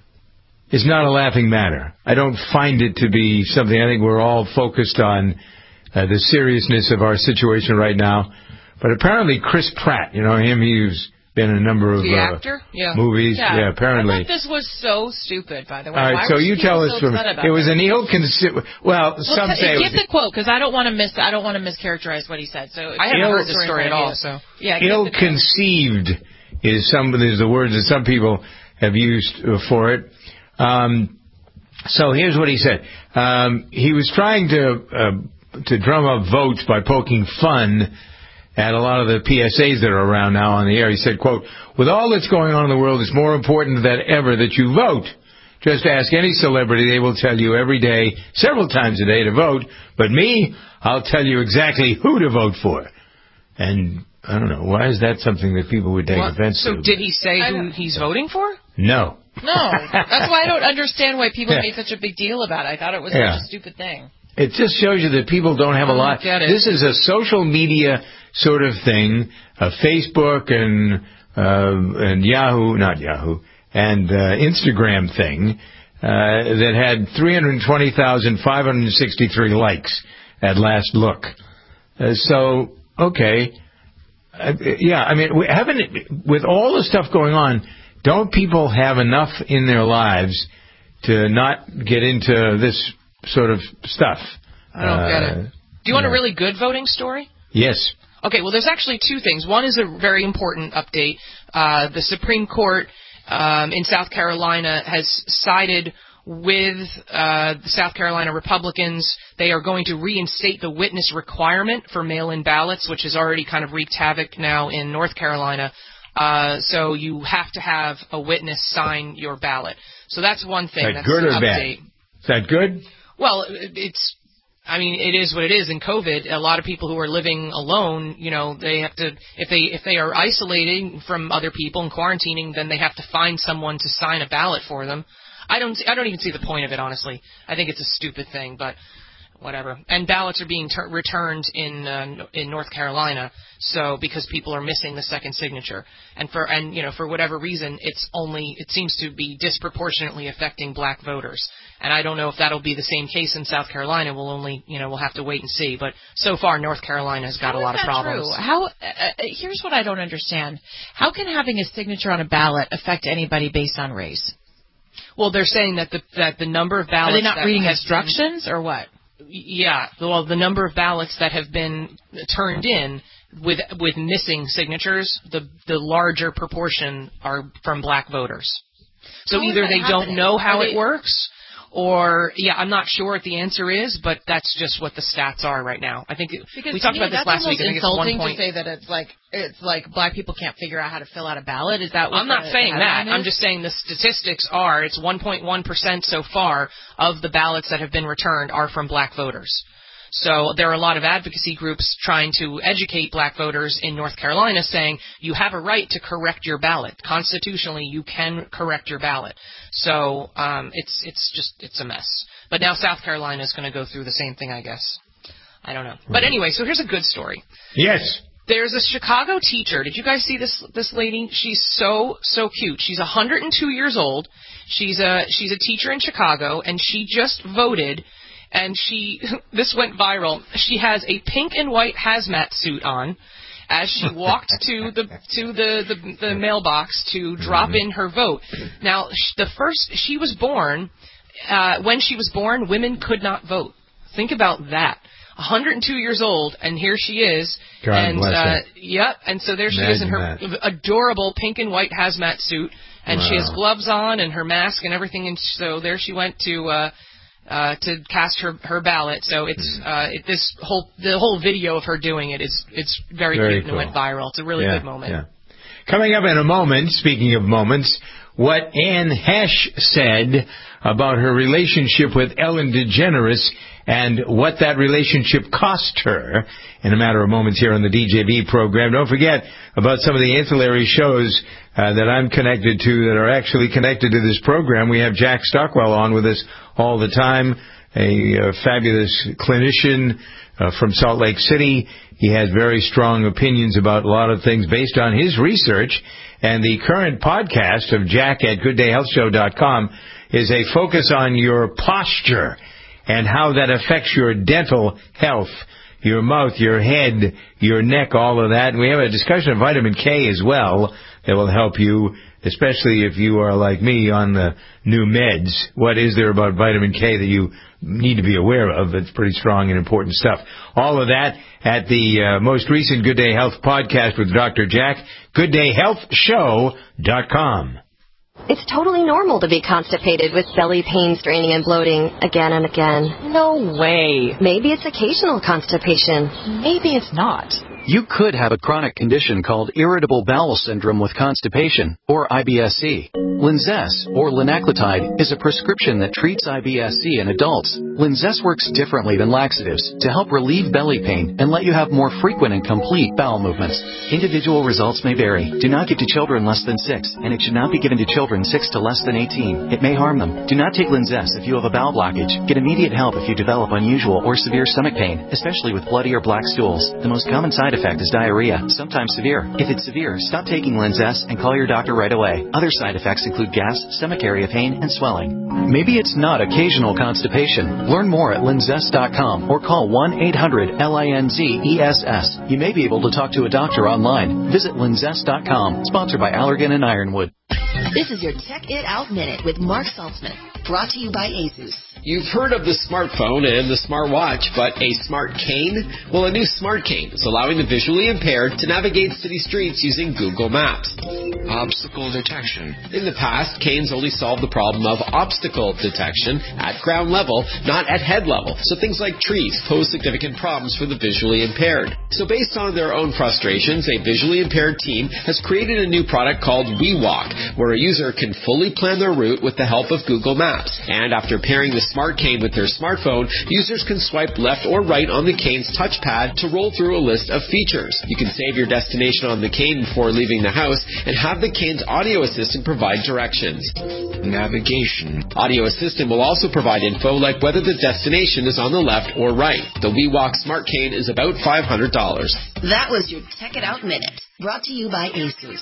is not a laughing matter. I don't find it to be something. I think we're all focused on uh, the seriousness of our situation right now. But apparently Chris Pratt, you know him, he's been in a number of the uh, actor? Yeah. movies. Yeah. yeah, apparently. I thought this was so stupid, by the way. All right, Why so you tell us so from it was an ill-considered. Well, well, some t- say it give was the quote because I don't want to miss. I don't want to might mischaracterize what he said. So I haven't Ill- heard the story at all. So yeah, ill-conceived is some is the words that some people have used for it. Um, so here's what he said. Um, he was trying to uh, to drum up votes by poking fun at a lot of the P S As that are around now on the air. He said, quote, "With all that's going on in the world, it's more important than ever that you vote. Just ask any celebrity. They will tell you every day, several times a day, to vote. But me, I'll tell you exactly who to vote for." And I don't know, why is that something that people would take well, offense so to? So did he say who he's voting for? No. No. That's why I don't understand why people yeah. made such a big deal about it. I thought it was yeah. such a stupid thing. It just shows you that people don't have a lot. Get it. This is a social media sort of thing, uh, Facebook and uh, and Yahoo, not Yahoo, and uh, Instagram thing uh, that had three hundred twenty thousand five hundred sixty-three likes at last look. Uh, so, okay. Uh, yeah, I mean, we haven't, with all the stuff going on, don't people have enough in their lives to not get into this sort of stuff? I don't uh, get it. Do you want yeah. a really good voting story? Yes. Okay, well, there's actually two things. One is a very important update. Uh, the Supreme Court um, in South Carolina has sided with uh, the South Carolina Republicans. They are going to reinstate the witness requirement for mail-in ballots, which has already kind of wreaked havoc now in North Carolina. Uh, so you have to have a witness sign your ballot. So that's one thing. Is that that's good or an update. bad? Is that good? Well, it's... I mean, it is what it is. In COVID, a lot of people who are living alone, you know, they have to, if they if they are isolating from other people and quarantining, then they have to find someone to sign a ballot for them. I don't I don't even see the point of it, honestly. I think it's a stupid thing, but whatever. And ballots are being ter- returned in uh, in North Carolina, so because people are missing the second signature, and for and you know for whatever reason, it's only it seems to be disproportionately affecting black voters. And I don't know if that'll be the same case in South Carolina. We'll only you know we'll have to wait and see. But so far, North Carolina has got How a lot is of that problems. True? How? Uh, here's what I don't understand: how can having a signature on a ballot affect anybody based on race? Well, they're saying that the that the number of ballots are they not that reading have instructions been, or what? Yeah, well, the number of ballots that have been turned in with with missing signatures, the the larger proportion are from black voters. So how either they happening? don't know how are it they... works, or yeah, I'm not sure what the answer is, but that's just what the stats are right now. I think because we talked me, about this last week. I think it's one insulting point. to say that it's like it's like black people can't figure out how to fill out a ballot. Is that what I'm not the, saying the that. is? I'm just saying the statistics are it's one point one percent so far of the ballots that have been returned are from black voters. So there are a lot of advocacy groups trying to educate black voters in North Carolina saying you have a right to correct your ballot. Constitutionally, you can correct your ballot. So um, it's it's just it's a mess. But now South Carolina is going to go through the same thing, I guess. I don't know. But anyway, so here's a good story. Yes. There's a Chicago teacher. Did you guys see this this lady? She's so so cute. She's one hundred two years old. She's a she's a teacher in Chicago, and she just voted. And she, this went viral. She has a pink and white hazmat suit on as she walked to the to the, the, the mailbox to drop in her vote. Now, the first, she was born, uh, when she was born, women could not vote. Think about that. one hundred two years old, and here she is. God and bless uh, her. Yep, and so there she Imagine is in her that. adorable pink and white hazmat suit, and wow. she has gloves on and her mask and everything, and so there she went to... Uh, Uh, to cast her her ballot. So it's uh, it, this whole the whole video of her doing it is it's very, very cute cool. and it went viral. It's a really yeah, good moment. Yeah. Coming up in a moment, speaking of moments, what Anne Hesh said about her relationship with Ellen DeGeneres and what that relationship cost her in a matter of moments here on the D J V program. Don't forget about some of the ancillary shows uh, that I'm connected to that are actually connected to this program. We have Jack Stockwell on with us all the time, a uh, fabulous clinician uh, from Salt Lake City. He has very strong opinions about a lot of things based on his research. And the current podcast of Jack at good day health show dot com is a focus on your posture and how that affects your dental health, your mouth, your head, your neck, all of that. And we have a discussion of vitamin K as well that will help you. especially if you are like me on the new meds. What is there about vitamin K that you need to be aware of? It's pretty strong and important stuff. All of that at the uh, most recent Good Day Health podcast with Doctor Jack, good day health show dot com. It's totally normal to be constipated with belly pain, straining, and bloating again and again. No way. Maybe it's occasional constipation. Maybe it's not. You could have a chronic condition called irritable bowel syndrome with constipation, or I B S C. Linzess, or linaclotide, is a prescription that treats I B S C in adults. Linzess works differently than laxatives to help relieve belly pain and let you have more frequent and complete bowel movements. Individual results may vary. Do not give to children less than six, and it should not be given to children six to less than eighteen. It may harm them. Do not take Linzess if you have a bowel blockage. Get immediate help if you develop unusual or severe stomach pain, especially with bloody or black stools. The most common side effect is diarrhea, sometimes severe. If it's severe, stop taking Linzess and call your doctor right away. Other side effects include gas, stomach area pain, and swelling. Maybe it's not occasional constipation. Learn more at linzess dot com or call one eight hundred L I N Z E S S. You may be able to talk to a doctor online. Visit linzess dot com. Sponsored by Allergan and Ironwood. This is your Check It Out Minute with Mark Saltzman, brought to you by Asus. You've heard of the smartphone and the smartwatch, but a smart cane? Well, a new smart cane is allowing the visually impaired to navigate city streets using Google Maps. Obstacle detection. In the past, canes only solved the problem of obstacle detection at ground level, not at head level. So things like trees pose significant problems for the visually impaired. So based on their own frustrations, a visually impaired team has created a new product called WeWalk, where a user can fully plan their route with the help of Google Maps. And after pairing the smart cane with their smartphone, users can swipe left or right on the cane's touchpad to roll through a list of features. You can save your destination on the cane before leaving the house and have the cane's audio assistant provide directions. Navigation. Audio assistant will also provide info like whether the destination is on the left or right. The WeWalk smart cane is about five hundred dollars. That was your Check It Out Minute, brought to you by Asus.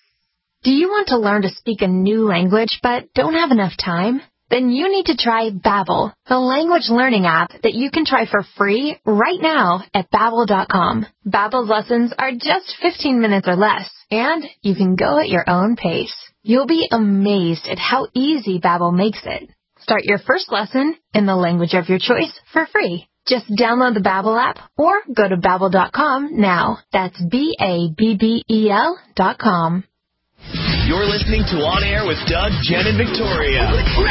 Do you want to learn to speak a new language but don't have enough time? Then you need to try Babbel, the language learning app that you can try for free right now at babbel dot com. Babbel's lessons are just fifteen minutes or less, and you can go at your own pace. You'll be amazed at how easy Babbel makes it. Start your first lesson in the language of your choice for free. Just download the Babbel app or go to babbel dot com now. That's B A B B E L dot com. You're listening to On Air with Doug, Jen, and Victoria.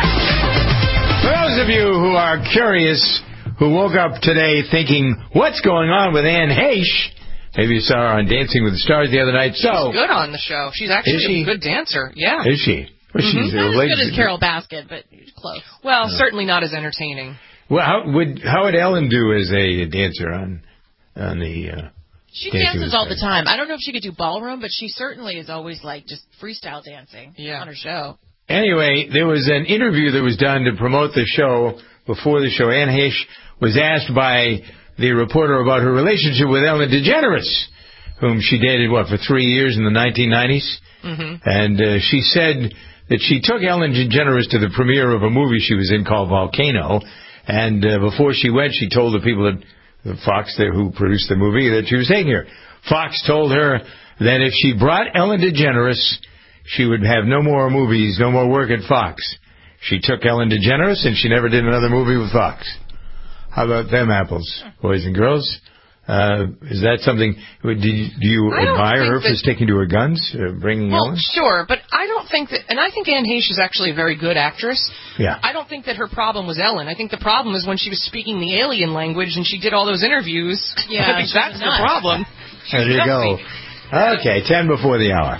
For those of you who are curious, who woke up today thinking, what's going on with Anne Heche? Maybe you saw her on Dancing with the Stars the other night. So she's good on the show. She's actually she? a good dancer. Yeah. Is she? Well, mm-hmm. she's not as good as Carol Baskin, but close. Well, uh, certainly not as entertaining. Well, how would how would Ellen do as a dancer on on the? Uh, She dances all the time. I don't know if she could do ballroom, but she certainly is always like just freestyle dancing yeah. on her show. Anyway, there was an interview that was done to promote the show before the show. Anne Heche was asked by the reporter about her relationship with Ellen DeGeneres, whom she dated, what, for three years in the nineteen nineties? Mm-hmm. And uh, she said that she took Ellen DeGeneres to the premiere of a movie she was in called Volcano, and uh, before she went, she told the people that the Fox there who produced the movie that she was taking her. Fox told her that if she brought Ellen DeGeneres, she would have no more movies, no more work at Fox. She took Ellen DeGeneres, and she never did another movie with Fox. How about them apples, boys and girls? Uh, is that something, do you, do you admire her for sticking to her guns, uh, bringing well, Ellen? Sure, but I don't think that, and I think Anne Heche is actually a very good actress. Yeah. I don't think that her problem was Ellen. I think the problem is when she was speaking the alien language and she did all those interviews. Yeah, I think that's the problem. There you go. Okay, ten before the hour.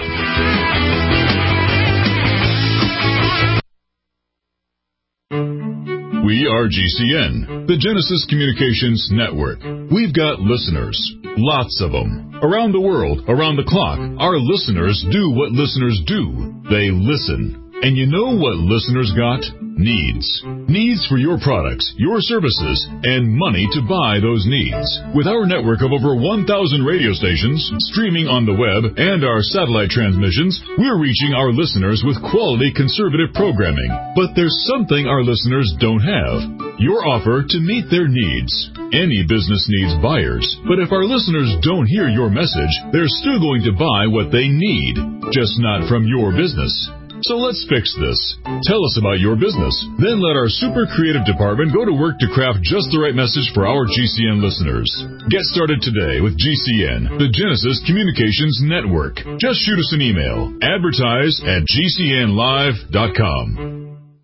We are G C N, the Genesis Communications Network. We've got listeners, lots of them. Around the world, around the clock, our listeners do what listeners do. They listen. And you know what listeners got? Needs. Needs for your products, your services, and money to buy those needs. With our network of over one thousand radio stations, streaming on the web, and our satellite transmissions, we're reaching our listeners with quality conservative programming. But there's something our listeners don't have. Your offer to meet their needs. Any business needs buyers, but if our listeners don't hear your message, they're still going to buy what they need, just not from your business. So let's fix this. Tell us about your business. Then let our super creative department go to work to craft just the right message for our G C N listeners. Get started today with G C N, the Genesis Communications Network. Just shoot us an email. Advertise at G C N live dot com.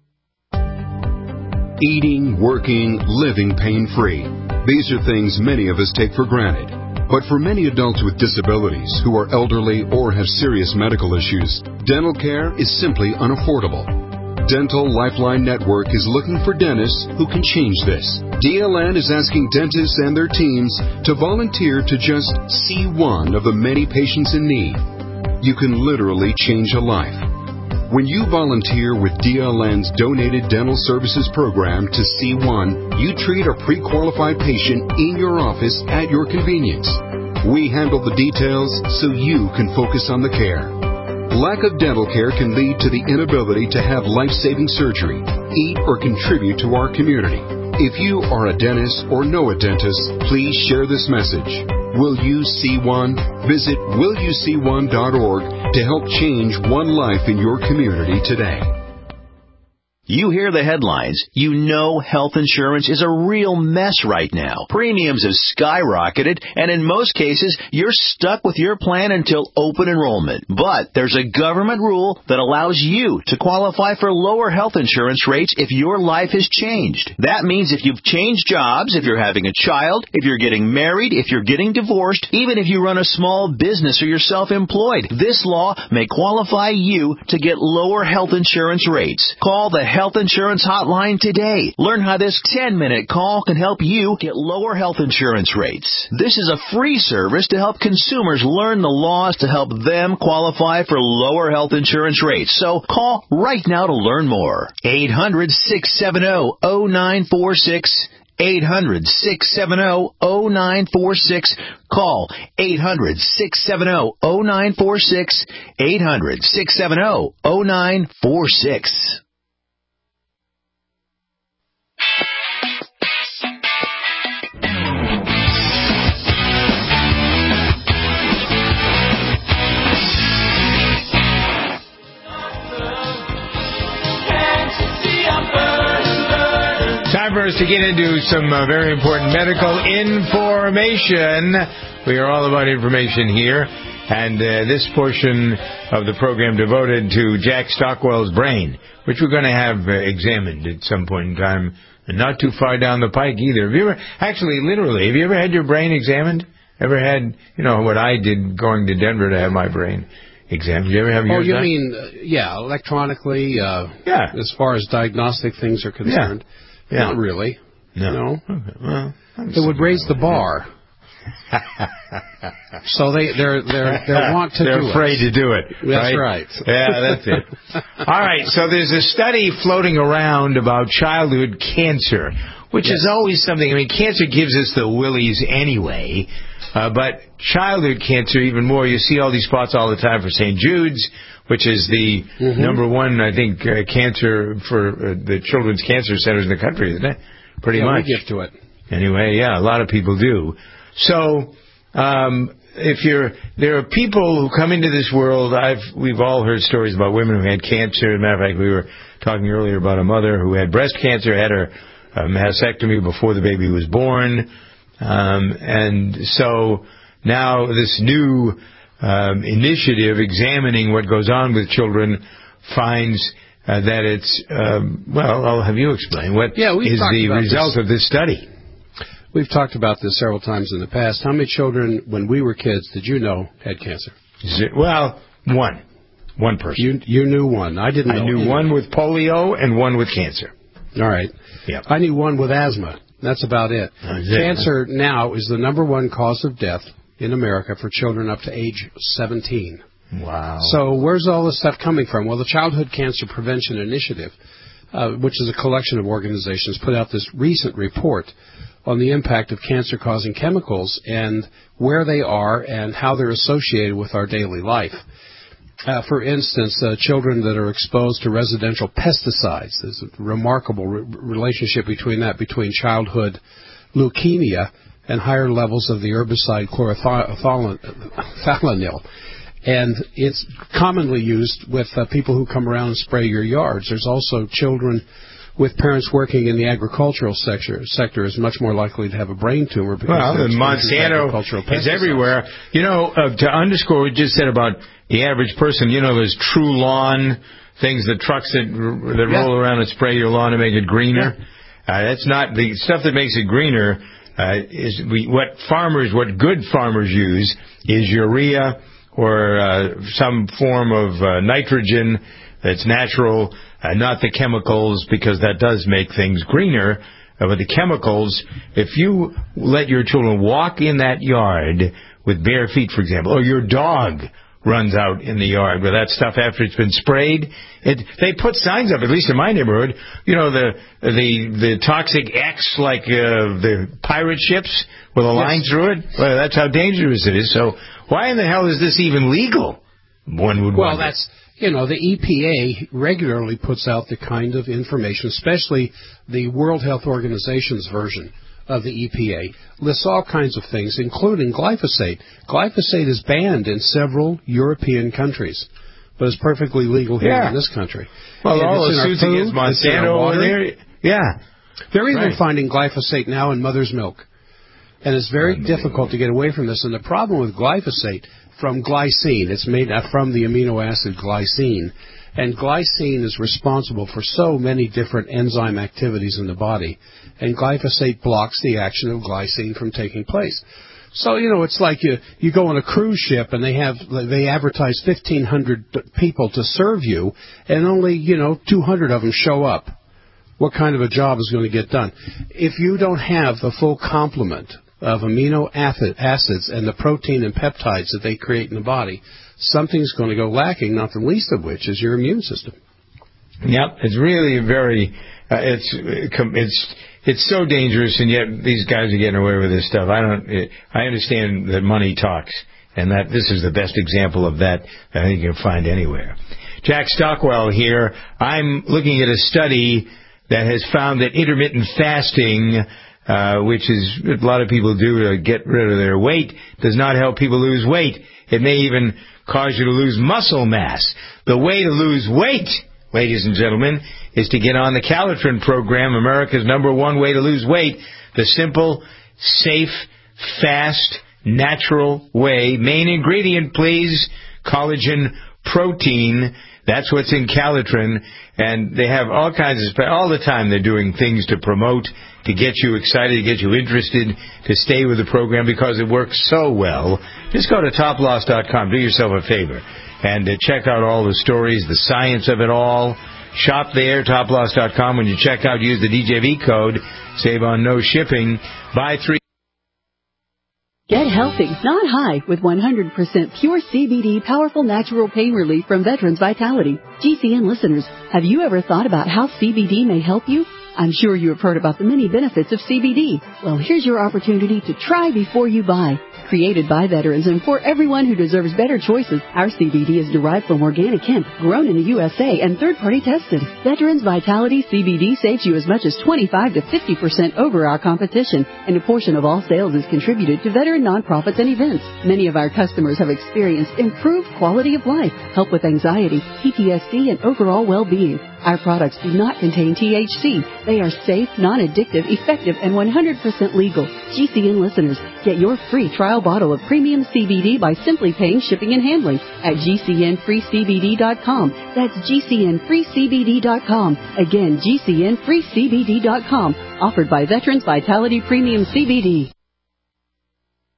Eating, working, living pain-free. These are things many of us take for granted. But for many adults with disabilities who are elderly or have serious medical issues, dental care is simply unaffordable. Dental Lifeline Network is looking for dentists who can change this. D L N is asking dentists and their teams to volunteer to just see one of the many patients in need. You can literally change a life. When you volunteer with D L N's Donated Dental Services Program to C one, you treat a pre-qualified patient in your office at your convenience. We handle the details so you can focus on the care. Lack of dental care can lead to the inability to have life-saving surgery, eat, or contribute to our community. If you are a dentist or know a dentist, please share this message. Will you see one? Visit will you see one dot org to help change one life in your community today. You hear the headlines. You know health insurance is a real mess right now. Premiums have skyrocketed, and in most cases, you're stuck with your plan until open enrollment. But there's a government rule that allows you to qualify for lower health insurance rates if your life has changed. That means if you've changed jobs, if you're having a child, if you're getting married, if you're getting divorced, even if you run a small business or you're self-employed, this law may qualify you to get lower health insurance rates. Call the Health Insurance Hotline today. Learn how this ten-minute call can help you get lower health insurance rates. This is a free service to help consumers learn the laws to help them qualify for lower health insurance rates. So call right now to learn more. eight hundred, six seven zero, zero nine four six. eight hundred, six seven zero, zero nine four six. Call eight hundred, six seven zero, zero nine four six. eight hundred, six seven zero, zero nine four six. Time for us to get into some uh, very important medical information. We are all about information here. And uh, this portion of the program devoted to Jack Stockwell's brain, which we're going to have uh, examined at some point in time, and not too far down the pike either. Have you ever, actually, literally, have you ever had your brain examined? Ever had, you know, what I did going to Denver to have my brain examined? Did you ever have yours Oh, you done? mean, uh, yeah, electronically, uh, yeah. as far as diagnostic things are concerned? Yeah. Yeah. Not really. No. no. Okay. Well, it would raise the bar. So they they're they're they want to they're do afraid it. to do it. That's right. right. Yeah, that's it. All right. So there's a study floating around about childhood cancer, which yes. is always something. I mean, cancer gives us the willies anyway, uh, but childhood cancer even more. You see all these spots all the time for Saint Jude's, which is the mm-hmm. number one, I think, uh, cancer for uh, the children's cancer centers in the country, isn't it? Pretty yeah, much. We give to it. Anyway, yeah, a lot of people do. So, um, if you're, there are people who come into this world. I've, we've all heard stories about women who had cancer. As a matter of fact, we were talking earlier about a mother who had breast cancer, had her uh, mastectomy before the baby was born, um, and so now this new um, initiative examining what goes on with children finds uh, that it's um, well. I'll have you explain what yeah, is the result this. of this study. We've talked about this several times in the past. How many children, when we were kids, did you know had cancer? Well, one. One person. You you knew one. I didn't know. I knew either. one with polio and one with cancer. All right. Yep. I knew one with asthma. That's about it. That's cancer it. now is the number one cause of death in America for children up to age seventeen. Wow. So where's all this stuff coming from? Well, the Childhood Cancer Prevention Initiative, uh, which is a collection of organizations, put out this recent report on the impact of cancer-causing chemicals and where they are and how they're associated with our daily life. Uh, for instance, uh, children that are exposed to residential pesticides, there's a remarkable re- relationship between that, between childhood leukemia, and higher levels of the herbicide chlorothalonil. And it's commonly used with uh, people who come around and spray your yards. There's also children with parents working in the agricultural sector, sector is much more likely to have a brain tumor. Because well, Monsanto is everywhere. You know, uh, to underscore what you just said about the average person, you know, there's True Lawn, things, the trucks that, that yeah. roll around and spray your lawn to make it greener. Yeah. Uh, that's not the stuff that makes it greener. Uh, is we, what farmers, what good farmers use is urea or uh, some form of uh, nitrogen that's natural, uh, not the chemicals, because that does make things greener. Uh, but the chemicals, if you let your children walk in that yard with bare feet, for example, or your dog runs out in the yard with that stuff after it's been sprayed, it, they put signs up, at least in my neighborhood, you know, the the, the toxic X, like uh, the pirate ships with a line yes. through it. Well, that's how dangerous it is. So why in the hell is this even legal? One would well, wonder. That's... You know, the E P A regularly puts out the kind of information, especially the World Health Organization's version of the E P A, lists all kinds of things, including glyphosate. Glyphosate is banned in several European countries, but it's perfectly legal here yeah. in this country. Well, and all the suits against Monsanto over there, yeah. They're even right. finding glyphosate now in mother's milk. And it's very difficult to get away from this. And the problem with glyphosate, from glycine, it's made from the amino acid glycine. And glycine is responsible for so many different enzyme activities in the body. And glyphosate blocks the action of glycine from taking place. So, you know, it's like you, you go on a cruise ship and they have, they advertise fifteen hundred people to serve you, and only, you know, two hundred of them show up. What kind of a job is going to get done? If you don't have the full complement of amino acids and the protein and peptides that they create in the body, something's going to go lacking, not the least of which is your immune system. Yep, it's really very, uh, it's it's it's so dangerous, and yet these guys are getting away with this stuff. I don't, it, I understand that money talks, and that this is the best example of that that I think you can find anywhere. Jack Stockwell here. I'm looking at a study that has found that intermittent fasting, Uh, which is a lot of people do to get rid of their weight, does not help people lose weight. It may even cause you to lose muscle mass. The way to lose weight, ladies and gentlemen, is to get on the Calitrin program, America's number one way to lose weight. The simple, safe, fast, natural way. Main ingredient, please, collagen protein. That's what's in Calitrin. And they have all kinds of, all the time they're doing things to promote, to get you excited, to get you interested, to stay with the program because it works so well. Just go to top loss dot com. Do yourself a favor and uh, check out all the stories, the science of it all. Shop there, top loss dot com. When you check out, use the D J V code. Save on no shipping. Buy three. Get healthy, not high, with one hundred percent pure C B D powerful natural pain relief from Veterans Vitality. G C N listeners, have you ever thought about how C B D may help you? I'm sure you have heard about the many benefits of C B D. Well, here's your opportunity to try before you buy. Created by veterans and for everyone who deserves better choices, our C B D is derived from organic hemp, grown in the U S A and third-party tested. Veterans Vitality C B D saves you as much as twenty-five to fifty percent over our competition, and a portion of all sales is contributed to veteran nonprofits and events. Many of our customers have experienced improved quality of life, help with anxiety, P T S D, and overall well-being. Our products do not contain T H C. They are safe, non-addictive, effective, and one hundred percent legal. G C N listeners, get your free trial bottle of premium C B D by simply paying shipping and handling at G C N free C B D dot com. That's G C N free C B D dot com. Again, G C N free C B D dot com. Offered by Veterans Vitality Premium C B D.